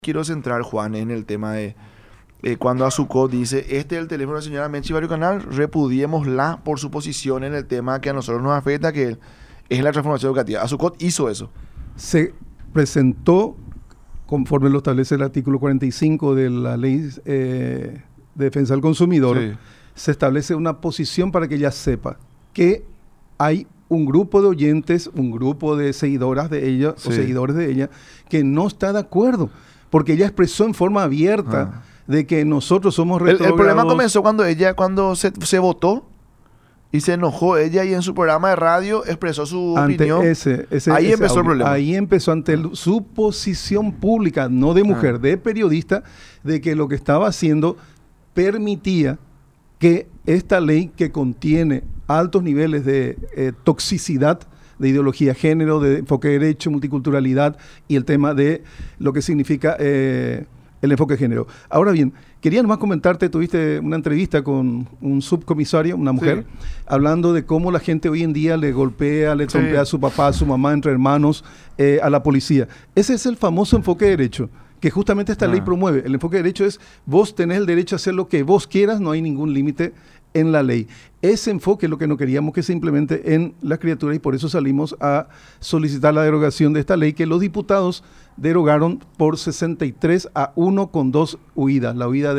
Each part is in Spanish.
quiero centrar, Juan, en el tema de cuando Azucot dice, este es el teléfono de la señora Menchi Barrio Canal, repudiémosla por su posición en el tema que a nosotros nos afecta, que es la transformación educativa. Azucot hizo eso. Se presentó, conforme lo establece el artículo 45 de la Ley de Defensa del Consumidor, sí. Se establece una posición para que ella sepa que hay un grupo de oyentes, un grupo de seguidoras de ella, sí, o seguidores de ella, que no está de acuerdo, porque ella expresó en forma abierta de que nosotros somos retrógrados. El problema comenzó cuando se votó y se enojó ella y en su programa de radio expresó su opinión. Ahí empezó el problema. Ahí empezó ante su posición pública, no de mujer, de periodista, de que lo que estaba haciendo permitía que esta ley que contiene altos niveles de toxicidad, de ideología género, de enfoque de derecho, multiculturalidad y el tema de lo que significa el enfoque de género. Ahora bien, quería nomás comentarte, tuviste una entrevista con un subcomisario, una mujer, sí, hablando de cómo la gente hoy en día le golpea, le trompea, sí, a su papá, a su mamá, entre hermanos, a la policía. Ese es el famoso enfoque de derecho que justamente esta ley promueve. El enfoque de derecho es, vos tenés el derecho a hacer lo que vos quieras, no hay ningún límite en la ley. Ese enfoque es lo que no queríamos que se implemente en las criaturas y por eso salimos a solicitar la derogación de esta ley que los diputados derogaron por 63-1 con 2 huidas. La huida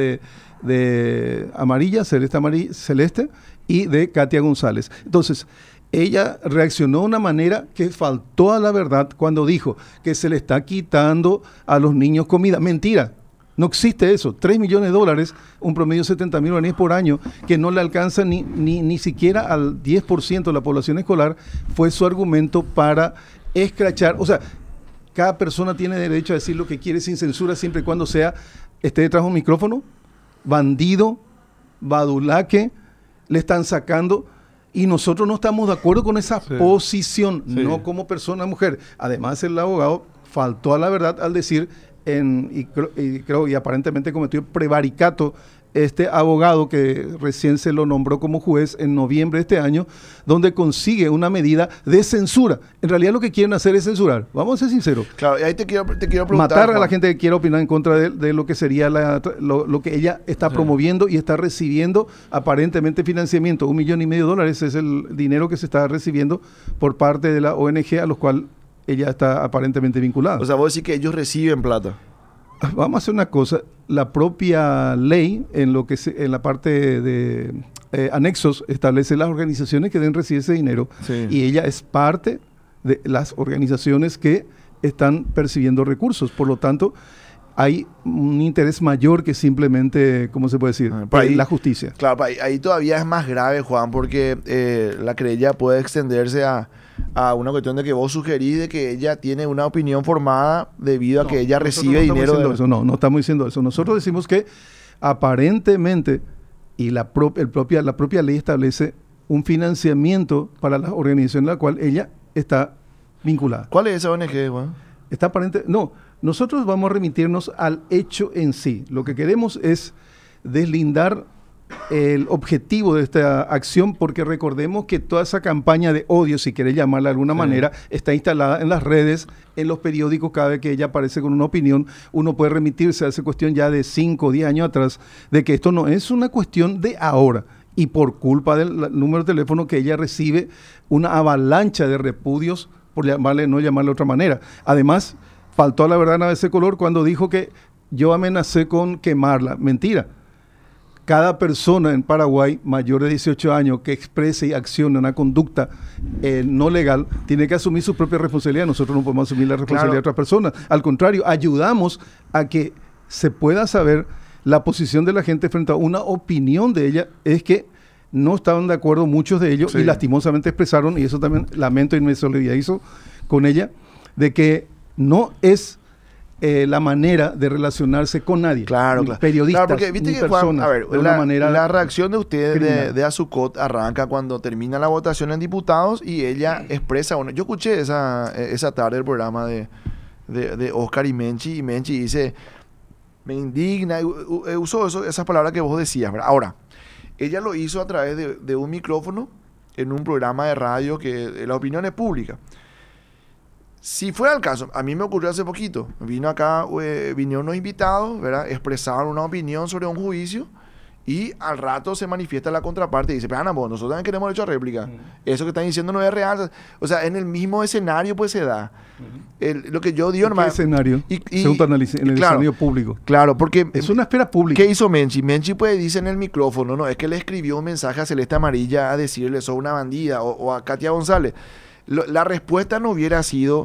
de Amarilla, Celeste y de Katia González. Entonces, ella reaccionó de una manera que faltó a la verdad cuando dijo que se le está quitando a los niños comida. Mentira. No existe eso. $3 millones, un promedio de 70.000 guaraníes por año, que no le alcanza ni siquiera al 10% de la población escolar, fue su argumento para escrachar. O sea, cada persona tiene derecho a decir lo que quiere sin censura, siempre y cuando esté detrás de un micrófono. Bandido, badulaque, le están sacando. Y nosotros no estamos de acuerdo con esa posición, no como persona mujer. Además, el abogado faltó a la verdad al decir y aparentemente cometió prevaricato este abogado que recién se lo nombró como juez en noviembre de este año, donde consigue una medida de censura. En realidad lo que quieren hacer es censurar. Vamos a ser sinceros. Claro, y ahí te quiero preguntar. Matar a la gente que quiera opinar en contra de lo que sería lo que ella está promoviendo y está recibiendo aparentemente financiamiento. $1,5 millones es el dinero que se está recibiendo por parte de la ONG a los cuales ella está aparentemente vinculada. O sea, vos decís que ellos reciben plata. Vamos a hacer una cosa, la propia ley en la parte de anexos establece las organizaciones que deben recibir ese dinero, sí, y ella es parte de las organizaciones que están percibiendo recursos, por lo tanto hay un interés mayor que simplemente, ¿cómo se puede decir? La justicia. Claro, ahí todavía es más grave, Juan, porque la querella puede extenderse a una cuestión de que vos sugerís de que ella tiene una opinión formada debido a que ella recibe dinero. No estamos diciendo eso. Nosotros decimos que aparentemente, y la propia ley establece un financiamiento para la organización en la cual ella está vinculada. ¿Cuál es esa ONG, Juan? Está aparente. No, nosotros vamos a remitirnos al hecho en sí. Lo que queremos es deslindar el objetivo de esta acción, porque recordemos que toda esa campaña de odio, si querés llamarla de alguna manera, está instalada en las redes, en los periódicos. Cada vez que ella aparece con una opinión, uno puede remitirse a esa cuestión ya de 5 o 10 años atrás, de que esto no es una cuestión de ahora, y por culpa del número de teléfono que ella recibe una avalancha de repudios, por no llamarle de otra manera. Además, faltó a la verdad a ese color cuando dijo que yo amenacé con quemarla. Mentira. Cada persona en Paraguay mayor de 18 años que exprese y accione una conducta no legal tiene que asumir su propia responsabilidad. Nosotros no podemos asumir la responsabilidad de otras personas. Al contrario, ayudamos a que se pueda saber la posición de la gente frente a una opinión de ella. Es que no estaban de acuerdo muchos de ellos, y lastimosamente expresaron, y eso también lamento y me solidarizo con ella, de que no es la manera de relacionarse con nadie. Claro. Periodistas, claro, porque viste que personas, Juan, la reacción de ustedes de Azucot arranca cuando termina la votación en diputados y ella expresa. Yo escuché esa tarde el programa de Oscar y Menchi dice, me indigna, usó esas palabras que vos decías, ¿verdad? Ahora, ella lo hizo a través de un micrófono en un programa de radio que la opinión es pública. Si fuera el caso, a mí me ocurrió hace poquito. Vinieron unos invitados, ¿verdad? Expresaban una opinión sobre un juicio y al rato se manifiesta la contraparte y dice, pero nosotros también queremos derecho a réplica. Eso que están diciendo no es real. O sea, en el mismo escenario pues se da. Lo que yo digo... ¿En qué escenario? Según tu análisis, en el escenario público. Claro, porque... Es una esfera pública. ¿Qué hizo Menchi? Menchi pues dice en el micrófono, no, es que le escribió un mensaje a Celeste Amarilla a decirle, sos una bandida, o a Katia González. La respuesta no hubiera sido...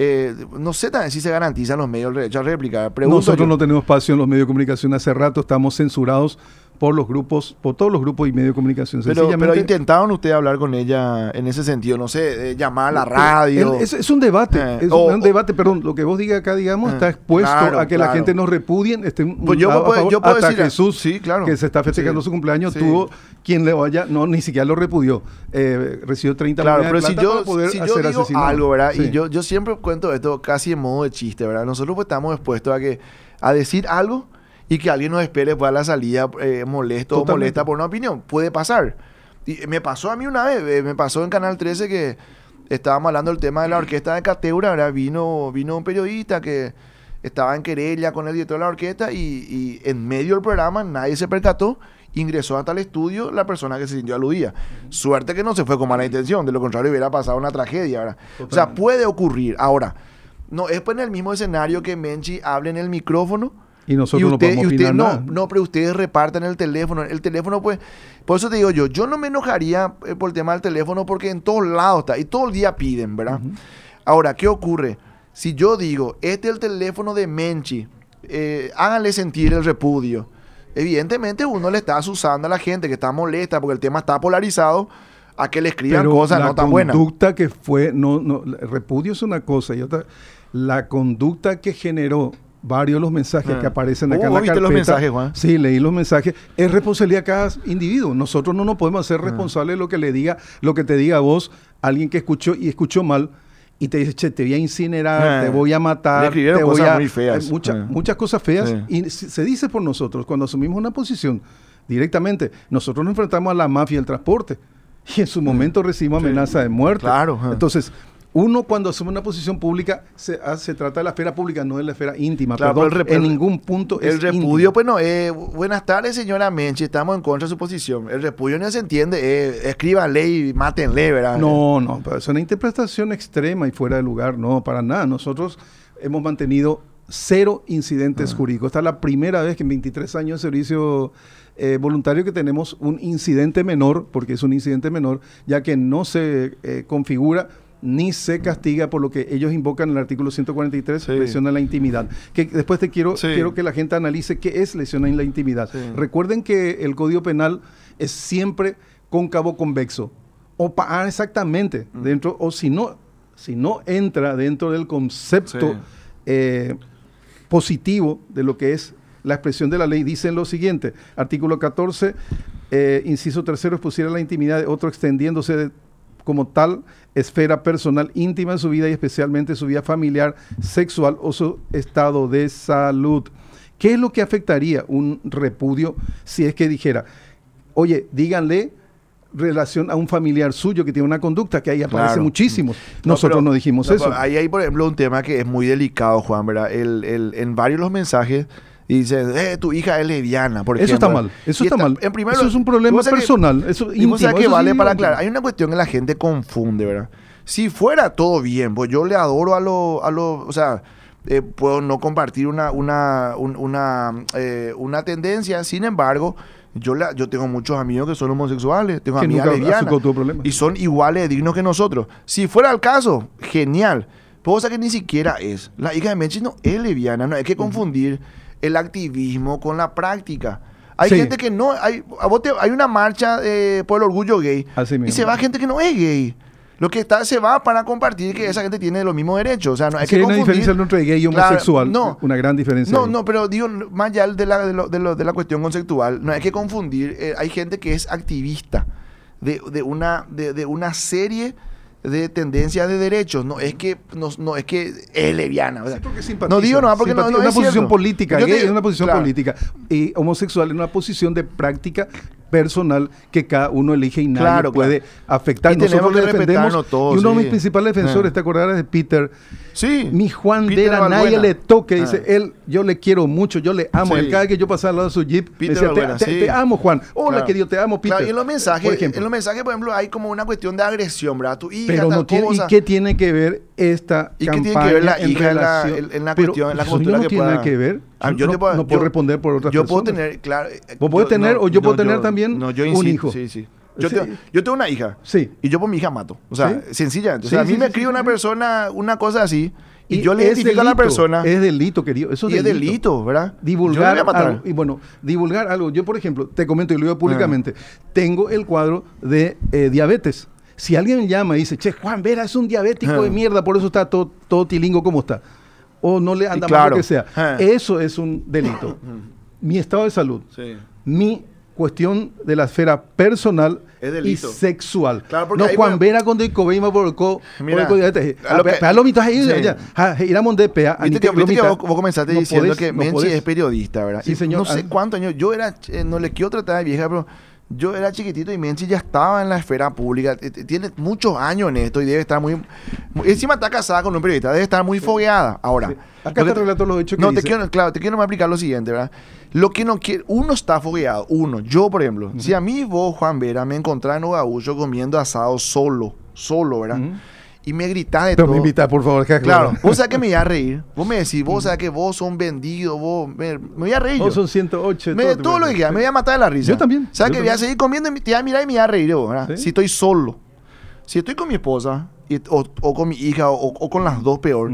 no sé también si se garantizan los medios el derecho a réplica. Nosotros no tenemos espacio en los medios de comunicación. Hace rato estamos censurados por los grupos, por todos los grupos y medios de comunicación. Pero intentaron ustedes hablar con ella en ese sentido, no sé, llamar a la radio. Es un debate, un debate, perdón, lo que vos digas acá, digamos, está expuesto a que la gente nos repudien. Pues yo puedo hasta decir, Jesús, sí, claro, que se está festejando su cumpleaños, tuvo quien le vaya, ni siquiera lo repudió, recibió 30 monedas de plata para poder si hacer digo asesinado. Algo, ¿verdad? Sí. Y yo siempre cuento esto casi en modo de chiste, ¿verdad? Nosotros pues estamos expuestos a decir algo y que alguien nos espere después a la salida molesto o molesta por una opinión. Puede pasar. Y me pasó a mí una vez, me pasó en Canal 13 que estábamos hablando del tema de la orquesta de Cateura, ¿verdad? Vino un periodista que estaba en querella con el director de la orquesta y en medio del programa nadie se percató, ingresó hasta el estudio la persona que se sintió aludida. Suerte que no se fue con mala intención, de lo contrario hubiera pasado una tragedia, ¿verdad? O sea, puede ocurrir. Ahora, no es pues en el mismo escenario que Menchi hable en el micrófono. Y nosotros no podemos opinar nada. No, pero ustedes reparten el teléfono. El teléfono, pues, por eso te digo yo no me enojaría por el tema del teléfono porque en todos lados está y todo el día piden, ¿verdad? Ahora, ¿qué ocurre? Si yo digo, este es el teléfono de Menchi, háganle sentir el repudio. Evidentemente uno le está asusando a la gente que está molesta porque el tema está polarizado a que le escriban cosas no tan buenas. La conducta que fue, el repudio es una cosa y otra, la conducta que generó varios de los mensajes que aparecen acá en la carpeta. ¿Viste los mensajes, Juan? Sí, leí los mensajes. Es responsabilidad de cada individuo. Nosotros no nos podemos hacer responsables de lo que te diga a vos, alguien que escuchó y escuchó mal y te dice, che, te voy a incinerar, te voy a matar, te voy a... muy feas. Muchas cosas feas. Y se dice por nosotros, cuando asumimos una posición directamente, nosotros nos enfrentamos a la mafia del transporte y en su momento recibimos amenaza de muerte. Claro. Entonces, uno cuando asume una posición pública se trata de la esfera pública, no de la esfera íntima. Claro, perdón, en ningún punto el es repudio, íntimo. pues no, buenas tardes señora Menchi, estamos en contra de su posición. El repudio no se entiende, escríbanle y mátenle, ¿verdad? No, pero es una interpretación extrema y fuera de lugar, no, para nada. Nosotros hemos mantenido 0 incidentes jurídicos. Esta es la primera vez que en 23 años de servicio voluntario que tenemos un incidente menor, porque es un incidente menor, ya que no se configura ni se castiga por lo que ellos invocan en el artículo 143, lesión a la intimidad. Que después quiero que la gente analice qué es lesión a la intimidad. Recuerden que el Código Penal es siempre cóncavo convexo. Exactamente, dentro, o si no entra dentro del concepto positivo de lo que es la expresión de la ley, dicen lo siguiente, artículo 14, inciso 3, expusiera la intimidad de otro extendiéndose como tal esfera personal íntima en su vida y especialmente su vida familiar, sexual o su estado de salud. ¿Qué es lo que afectaría un repudio si es que dijera, oye, díganle relación a un familiar suyo que tiene una conducta que ahí aparece muchísimos? Nosotros no dijimos eso. Ahí hay, por ejemplo, un tema que es muy delicado, Juan, ¿verdad? En varios de los mensajes dice, tu hija es lesbiana, por ejemplo. Eso está mal, eso está mal. Eso es un problema personal, eso íntimo. O sea que vale para aclarar. Hay una cuestión que la gente confunde, ¿verdad? Si fuera todo bien, pues yo le adoro a los, o sea, puedo no compartir una tendencia, sin embargo, yo tengo muchos amigos que son homosexuales, tengo amigas lesbianas y son iguales de dignos que nosotros. Si fuera el caso, genial. Cosa que ni siquiera es. La hija de Menchi no es lesbiana, no hay que confundir el activismo con la práctica. Hay gente que no... Hay una marcha por el orgullo gay y se va gente que no es gay. Lo que se va para compartir que esa gente tiene los mismos derechos. O sea, no hay que confundir. Hay una diferencia entre gay y homosexual. Una gran diferencia. No, pero digo, más allá de la cuestión conceptual, no hay que confundir. Hay gente que es activista de una serie de tendencias de derechos. No es que es lesbiana. O sea, no digo nada porque no es una posición cierto. política. Gay es una posición política. Y homosexual es una posición de práctica personal que cada uno elige y nadie Claro, puede afectar. Y tenemos que defendemos, respetarnos todos, y uno de sí. mis principales defensores, ¿te acordarás de Peter? Sí. Mi Juan Peter Vera, Valbuena. nadie le toque, dice él, yo le quiero mucho, yo le amo. Sí. Él, cada vez que yo pasaba al lado de su jeep, me Peter decía, Valbuena, sí. te amo, Juan. Hola, Claro. querido, te amo, Peter. Claro, y en los por mensajes, ejemplo. por ejemplo, hay como una cuestión de agresión, ¿verdad? Tu hija, Pero tal no tiene, ¿y cosa. qué tiene que ver esta ¿Y qué campaña tiene que ver la en hija relación? en la Pero cuestión, en la eso postura no que tiene pueda? nada que ver. Ah, Yo no puedo responder por otras yo personas. puedo tener, claro. Vos podés tener, o yo puedo tener también no, yo un insisto, hijo. Sí, sí. Yo, Sí. yo tengo una hija. Sí. Y yo por mi hija mato. O sea, Sí. sencillamente. O Sí, sea, a mí sí, me sí, escribe sí, una sí. persona, una cosa así, y yo le es identifico a la delito, persona. Es delito, querido. Eso es Y es delito, ¿verdad? Divulgar Yo le voy a matar. algo. Y bueno, divulgar algo. Yo, por ejemplo, te comento y lo digo públicamente, tengo el cuadro de diabetes. Si alguien me llama y dice, che, Juan Vera es un diabético de mierda, por eso está todo tilingo como está. O no le anda mal claro. lo que sea. Eso es un delito. Mi estado de salud, Sí. mi cuestión de la esfera personal Es y delito. sexual. Claro, porque no ahí Juan puede- Vera con el cobeima por Mira, diabetes. a lo que- A lo mitad ahí, sí. ya. Iramos de pea. Viste que vos comenzaste no diciendo podés, que no Menchi podés. es periodista, ¿verdad? Sí, Y señor. No sé cuántos años. Yo era, no le quiero tratar de vieja, pero yo era chiquitito y Menchi ya estaba en la esfera pública. Tiene muchos años en esto y debe estar encima está casada con un periodista, debe estar muy fogueada. Ahora, Sí. Acá te relato los hechos que no, dice. te quiero explicar lo siguiente, ¿verdad? Lo que no quiere, uno está fogueado, yo, por ejemplo, si a mí vos, Juan Vera, me encontrás en Ogaúcho comiendo asado solo, ¿verdad? Y me gritás de Pero todo. me invita, por favor. Que Claro, vos sabés que me voy a reír. Vos me decís, vos sabés que vos sos un vendido, me voy a reír Vos yo. son 108. Todo lo que quieras, me voy a matar de la risa. Yo también. ¿Sabes Yo que voy a también. seguir comiendo y te voy a mirar y me voy a reír yo, ¿verdad? Sí. Si estoy solo. Si estoy con mi esposa o con mi hija o con las dos peor,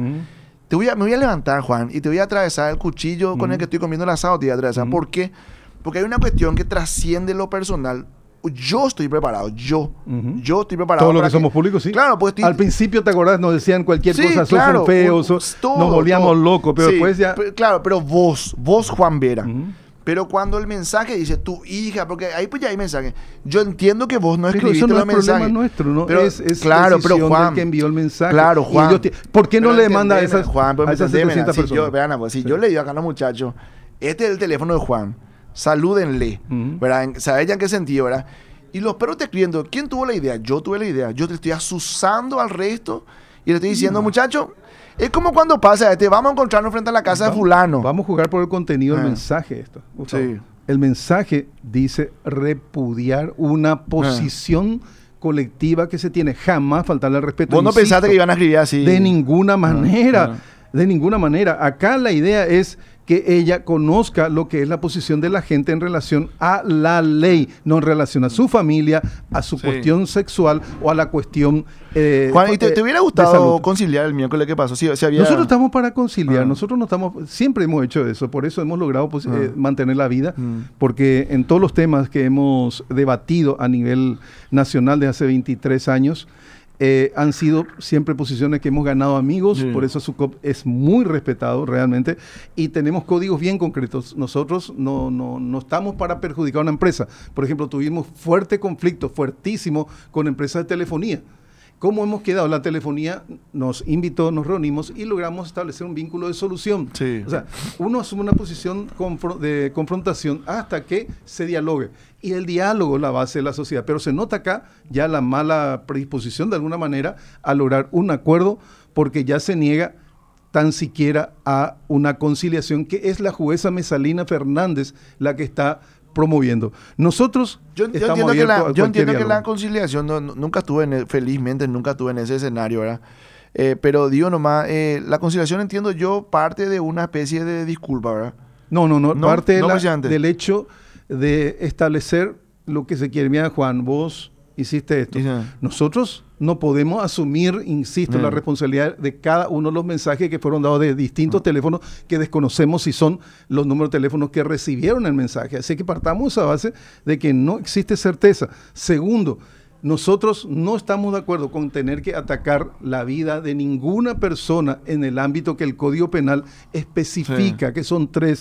me voy a levantar, Juan, y te voy a atravesar el cuchillo con el que estoy comiendo el asado, te voy a atravesar. ¿Por qué? Porque hay una cuestión que trasciende lo personal. Yo estoy preparado, yo estoy preparado. Todo lo para que somos públicos, sí. Claro, pues estoy... Al principio, ¿te acordás? Nos decían cualquier Sí, cosa, claro, sos un feo, nos volvíamos locos, pero Sí, después ya... claro, pero vos Juan Vera. Pero cuando el mensaje dice tu hija, porque ahí pues ya hay mensaje. Yo entiendo que vos no Pero escribiste eso no los es problema mensajes. nuestro, ¿no? Pero, es claro, pero decisión Juan, del que envió el mensaje. Claro, Y Juan. ellos ¿por qué no pero le manda a entendeme, esas, Juan, pero a esas entendeme, 700 si personas? vean, pues, si yo le digo acá a los muchachos, este es el teléfono de Juan, salúdenle, ¿verdad? ¿Sabes ya en qué sentido, verdad? Y los perros te escribiendo, ¿quién tuvo la idea? Yo tuve la idea. Yo te estoy asusando al resto y le estoy diciendo, muchacho, es como cuando pasa, vamos a encontrarnos frente a la casa de fulano. Vamos a jugar por el contenido del mensaje esto. Gustavo. Sí. El mensaje dice repudiar una posición colectiva que se tiene. Jamás faltarle al respeto. Vos no Insisto, pensaste que iban a escribir así. de ninguna manera. De ninguna manera. Acá la idea es que ella conozca lo que es la posición de la gente en relación a la ley, no en relación a su familia, a su cuestión sexual o a la cuestión Juan, ¿y te hubiera de gustado salud. conciliar el miércoles que pasó? Si había... Nosotros estamos para conciliar, nosotros no estamos, siempre hemos hecho eso, por eso hemos logrado mantener la vida, porque en todos los temas que hemos debatido a nivel nacional de hace 23 años, han sido siempre posiciones que hemos ganado amigos, por eso SUCOP es muy respetado realmente y tenemos códigos bien concretos. Nosotros no estamos para perjudicar a una empresa. Por ejemplo, tuvimos fuerte conflicto, fuertísimo, con empresas de telefonía. ¿Cómo hemos quedado? La telefonía nos invitó, nos reunimos y logramos establecer un vínculo de solución. Sí. O sea, uno asume una posición de confrontación hasta que se dialogue. Y el diálogo es la base de la sociedad. Pero se nota acá ya la mala predisposición de alguna manera a lograr un acuerdo porque ya se niega tan siquiera a una conciliación que es la jueza Mesalina Fernández la que está promoviendo. Nosotros Yo estamos entiendo abiertos que a cualquier la diálogo. conciliación, nunca estuve, felizmente nunca estuve en ese escenario, ¿verdad? Pero digo nomás, la conciliación entiendo yo parte de una especie de disculpa, ¿verdad? No, parte no, presidente. del hecho de establecer lo que se quiere. Mira, Juan, vos hiciste esto. Sí. Nosotros no podemos asumir, insisto, la responsabilidad de cada uno de los mensajes que fueron dados de distintos teléfonos que desconocemos si son los números de teléfonos que recibieron el mensaje. Así que partamos de esa base de que no existe certeza. Segundo, nosotros no estamos de acuerdo con tener que atacar la vida de ninguna persona en el ámbito que el Código Penal especifica, que son 3: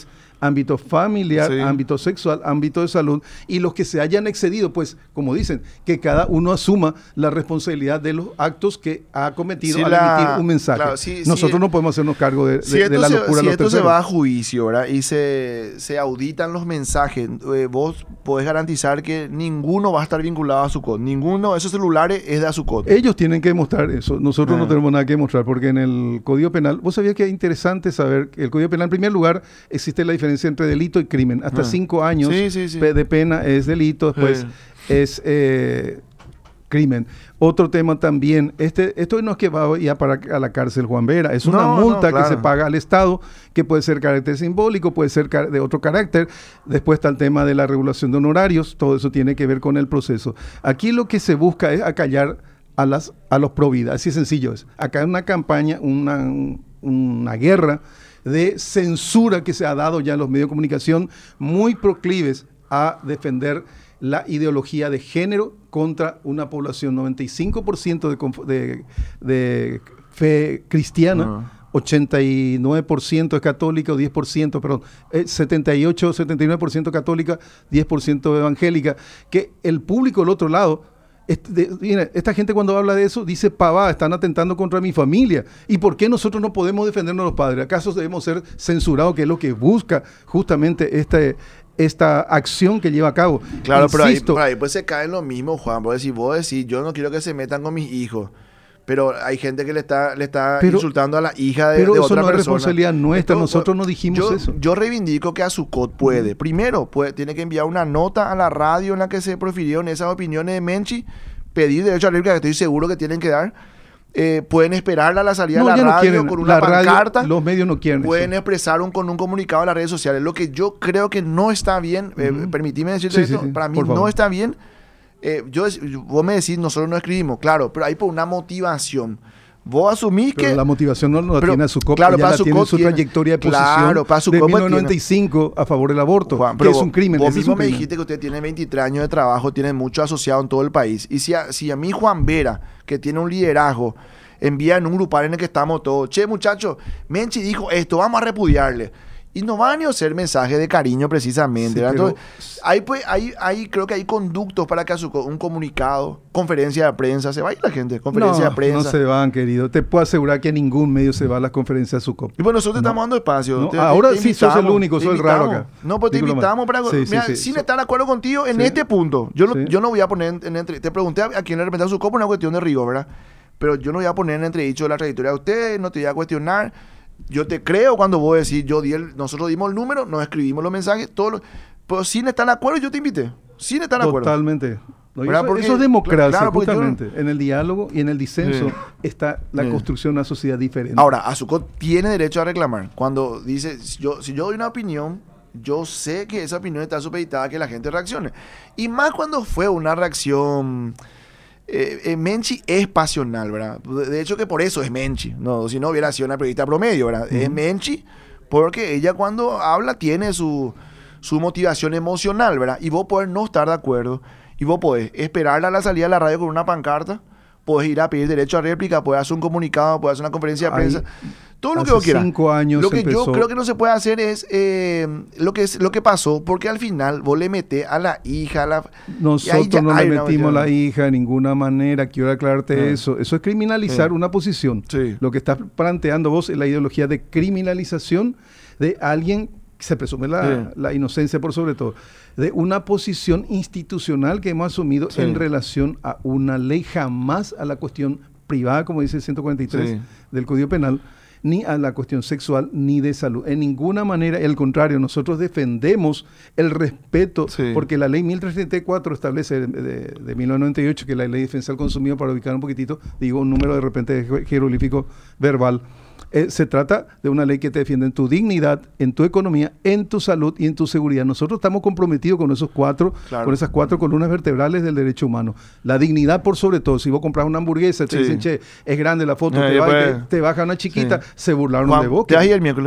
ámbito familiar, Sí. ámbito sexual, ámbito de salud, y los que se hayan excedido, pues, como dicen, que cada uno asuma la responsabilidad de los actos que ha cometido Si al la- emitir un mensaje. claro, si- Nosotros si- no podemos hacernos cargo de Si esto, la se, locura si de los esto se terceros. va a juicio, ¿verdad? Y se auditan los mensajes, vos podés garantizar que ninguno va a estar vinculado a Azucot. Ninguno de esos celulares es de Azucot. Ellos tienen que demostrar eso. Nosotros no tenemos nada que demostrar, porque en el Código Penal, vos sabías que es interesante saber que el Código Penal, en primer lugar, existe la diferencia entre delito y crimen. Hasta 5 años Sí, sí, sí. de pena es delito, después Sí. es crimen. Otro tema también, esto no es que va ya para a la cárcel Juan Vera, es una No, multa no, que claro. se paga al Estado, que puede ser carácter simbólico, puede ser de otro carácter. Después está el tema de la regulación de honorarios, todo eso tiene que ver con el proceso. Aquí lo que se busca es acallar a los pro vida, así sencillo es. Acá hay una campaña, una guerra de censura que se ha dado ya en los medios de comunicación, muy proclives a defender la ideología de género contra una población 95% de fe cristiana, 89% es católica o 10%, perdón, 79% católica, 10% evangélica, que el público del otro lado, mira, esta gente cuando habla de eso dice, pavá, están atentando contra mi familia. ¿Y por qué nosotros no podemos defendernos los padres? ¿Acaso debemos ser censurados, que es lo que busca justamente esta acción que lleva a cabo? Claro, Insisto, pero ahí pues se cae en lo mismo, Juan. Porque si vos decís, yo no quiero que se metan con mis hijos, pero hay gente que le está insultando a la hija de pero otra eso no persona. es responsabilidad nuestra, Esto, nosotros no dijimos eso. Yo reivindico que Azucot puede. Primero, tiene que enviar una nota a la radio en la que se profirieron esas opiniones de Menchi, pedir derecho a réplica, que estoy seguro que tienen que dar. Pueden esperarla a la salida de la ya no radio quieren, con una pancarta. Radio, los medios no quieren Pueden eso. expresar con un comunicado en las redes sociales. Lo que yo creo que no está bien, permitime decirte Sí, esto, sí, sí, para mí por favor. no está bien. Vos me decís, nosotros no escribimos, claro, pero hay por una motivación. Vos asumís Pero que... la motivación no la pero, tiene Azucot, claro, ella para la tiene en Azucot su tiene- trayectoria de posición claro, para de Azucot tiene- 1995 a favor del aborto, Juan, que pero es un crimen. Vos ese es mismo un me crimen. dijiste que usted tiene 23 años de trabajo, tiene mucho asociado en todo el país. Y si a mí Juan Vera, que tiene un liderazgo, envía en un grupal en el que estamos todos, che muchachos, Menchi dijo esto, vamos a repudiarle. Y no van a ser mensajes de cariño precisamente. Sí, ¿verdad? pero- Entonces, creo que hay conductos para que un comunicado, conferencia de prensa, se vaya la gente, conferencia No, de prensa. no se van, querido. Te puedo asegurar que ningún medio se va a las conferencias de Azucot. Y bueno, nosotros te estamos dando espacio. No, ahora sí sos el invitamos, único, te sos el raro invitamos. acá. No, pues te Dígalo invitamos más. para... Sí, mira, sí, sin sí. estar de acuerdo contigo en Sí. este punto. Yo Sí. no voy a poner te pregunté a quién le representa su copa una cuestión de rigor, ¿verdad? Pero yo no voy a poner en entredicho la trayectoria de ustedes, no te voy a cuestionar. Yo te creo cuando vos decís, nosotros dimos el número, nos escribimos los mensajes, pero sin estar de acuerdo yo te invité. Sin estar de acuerdo. Totalmente. No, y ¿Verdad? eso, Porque- eso es democracia, claro, porque yo- justamente. En el diálogo y en el disenso Sí. está la Sí. construcción de una sociedad diferente. Ahora, Azucot tiene derecho a reclamar. Cuando dice, si yo doy una opinión, yo sé que esa opinión está supeditada a que la gente reaccione. Y más cuando fue una reacción... Menchi es pasional, ¿verdad? De hecho que por eso es Menchi. No, si no hubiera sido una periodista promedio, ¿verdad? Es Menchi porque ella cuando habla tiene su motivación emocional, ¿verdad? Y vos podés no estar de acuerdo. Y vos podés esperarla a la salida de la radio con una pancarta. Podés ir a pedir derecho a réplica, podés hacer un comunicado, podés hacer una conferencia de prensa. Todo lo que hace vos quieras. 5 años Lo que empezó. yo creo que no se puede hacer es lo que pasó, porque al final vos le metés a la hija, y ahí Nosotros ya no hay le una metimos a la cuestión. hija de ninguna manera. Quiero aclararte eso. Eso es criminalizar Sí. una posición. Sí. Lo que estás planteando vos es la ideología de criminalización de alguien, se presume la inocencia por sobre todo, de una posición institucional que hemos asumido Sí. en relación a una ley, jamás a la cuestión privada, como dice el 143 Sí. del Código Penal, ni a la cuestión sexual, ni de salud. En ninguna manera, al contrario, nosotros defendemos el respeto, Sí. porque la ley 1334 establece de 1998, que es la ley de defensa del consumidor, para ubicar un poquitito, digo un número de repente jeroglífico verbal, se trata de una ley que te defiende en tu dignidad, en tu economía, en tu salud y en tu seguridad. Nosotros estamos comprometidos con esas cuatro columnas vertebrales del derecho humano. La dignidad por sobre todo. Si vos compras una hamburguesa, te Sí. dicen, che, es grande la foto, Te te baja una chiquita, Sí. se burlaron Juan, de vos. ¿te vas a ir el miércoles?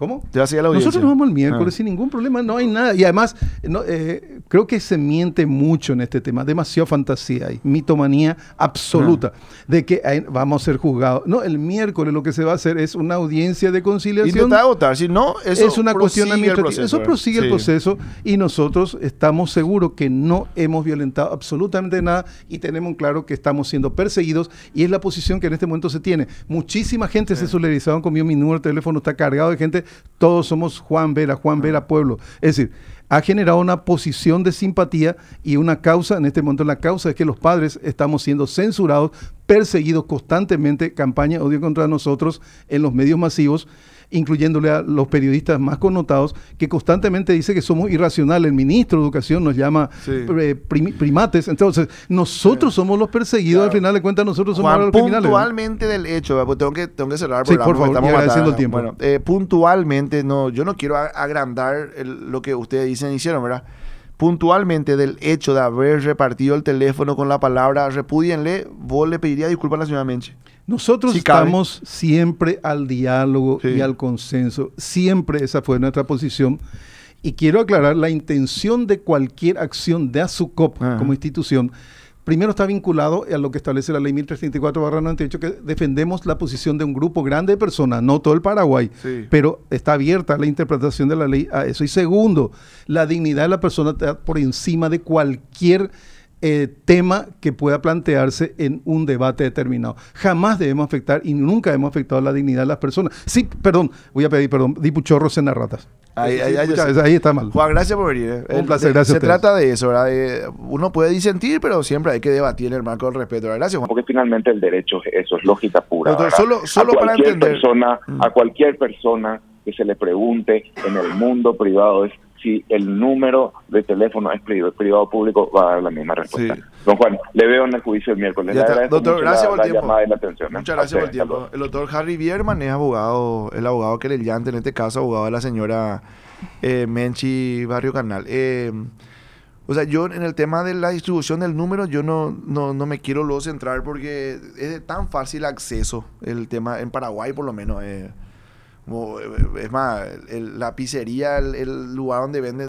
¿Cómo? Te vas a ir a la audiencia. Nosotros nos vamos el miércoles sin ningún problema, no hay nada. Y además, creo que se miente mucho en este tema, demasiada fantasía y mitomanía absoluta de que vamos a ser juzgados. No, el miércoles lo que se va a hacer es una audiencia de conciliación. Intentar agotar, si no, eso es una cuestión administrativa. Eso prosigue el proceso y nosotros estamos seguros que no hemos violentado absolutamente nada y tenemos claro que estamos siendo perseguidos y es la posición que en este momento se tiene. Muchísima gente se solidarizaron conmigo, mi número de teléfono está cargado de gente. Todos somos Juan Vera Pueblo. Es decir, ha generado una posición de simpatía y una causa, en este momento la causa es que los padres estamos siendo censurados, perseguidos constantemente, campaña de odio contra nosotros en los medios masivos, incluyéndole a los periodistas más connotados, que constantemente dice que somos irracionales. El ministro de Educación nos llama primates. Entonces, nosotros somos los perseguidos, al final de cuentas nosotros somos los criminales. Puntualmente del hecho, pues tengo que cerrar el programa. Sí, por favor, estamos agradeciendo el tiempo. Bueno, puntualmente, yo no quiero agrandar lo que ustedes hicieron, ¿verdad? Puntualmente del hecho de haber repartido el teléfono con la palabra repúdienle, vos le pedirías disculpas a la señora Menchi. Nosotros estamos siempre al diálogo y al consenso. Siempre esa fue nuestra posición. Y quiero aclarar, la intención de cualquier acción de ASUCOP como institución, primero está vinculado a lo que establece la ley 1334/98, que defendemos la posición de un grupo grande de personas, no todo el Paraguay, pero está abierta la interpretación de la ley a eso. Y segundo, la dignidad de la persona está por encima de cualquier tema que pueda plantearse en un debate determinado. Jamás debemos afectar y nunca hemos afectado la dignidad de las personas. Sí, voy a pedir perdón, Dipuchorros en las ratas. Ahí está mal. Juan, gracias por venir. Un placer, gracias. Se trata de eso, ¿verdad? Uno puede disentir, pero siempre hay que debatir en el marco del respeto, ¿verdad? Gracias, Juan. Porque finalmente el derecho, eso es lógica pura. Doctor, solo para entender. A cualquier persona que se le pregunte en el mundo privado si el número de teléfono es privado o público, va a dar la misma respuesta. Don Juan, le veo en el juicio el miércoles. Doctor, gracias por el tiempo. Llamada y la atención, Muchas gracias por el tiempo. El doctor Harry Bierman es abogado, el abogado que le llante, en este caso, abogado de la señora Menchi Barrio Canal. O sea, yo en el tema de la distribución del número, yo no me quiero luego centrar porque es de tan fácil acceso el tema, en Paraguay por lo menos. Es más, la pizzería, el lugar donde venden